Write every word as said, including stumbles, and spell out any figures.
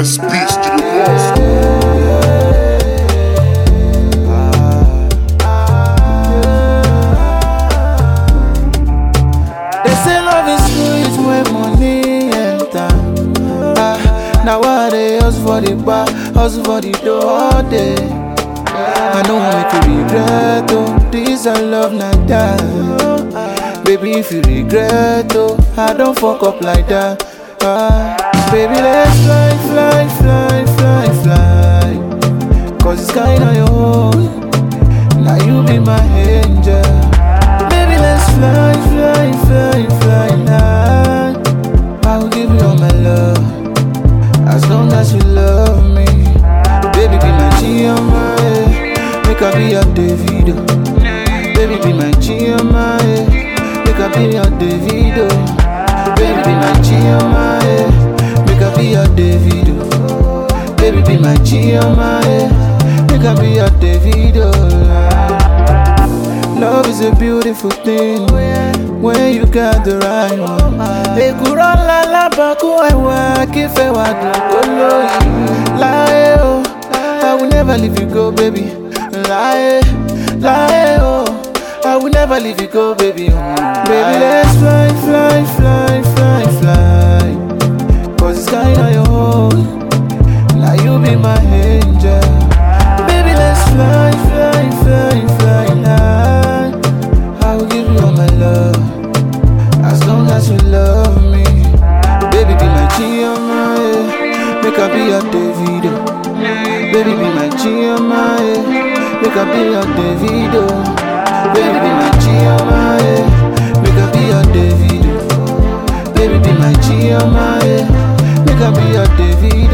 S Beats to the monster. They say love is sweet when money enter. Ah, now why they hustle for the bar, hustle for the door all day. I don't want me to regret, oh, this I love not that. Baby, if you regret, oh, I don't fuck up like that. Ah, baby, let's fly, fly, fly, fly, fly. Cause it's kinda your own. Now you be my angel. Baby, let's fly, fly, fly, fly now. I will give you all my love, as long as you love me. Baby, be my Chioma, eh. Make I be your Davido. Baby, be my Chioma, eh. Make I be your Davido. Baby, be my Chioma, eh. Make I be your Davido. Baby, be my Chioma, eh. Make I be your Davido. Love is a beautiful thing when you got the right one. Ekuro la la baku ewa kife wa dukolo. Lie oh, I will never leave you go, baby. Lie, lie oh, I will never leave you go, baby. Baby, let's fly, fly, fly, fly, fly. Cause it's kinda your own. Now you be my angel. Baby, let's fly, fly, fly, fly now. I will give you all my love, as long as you love me. Baby, be my Chioma, eh. Make I be your Davido. Baby, be my Chioma, eh. Make I be your Davido. Baby, be my Chioma, eh. Make I be your Davido. Baby, be my Chioma, eh. Make I be your Davido.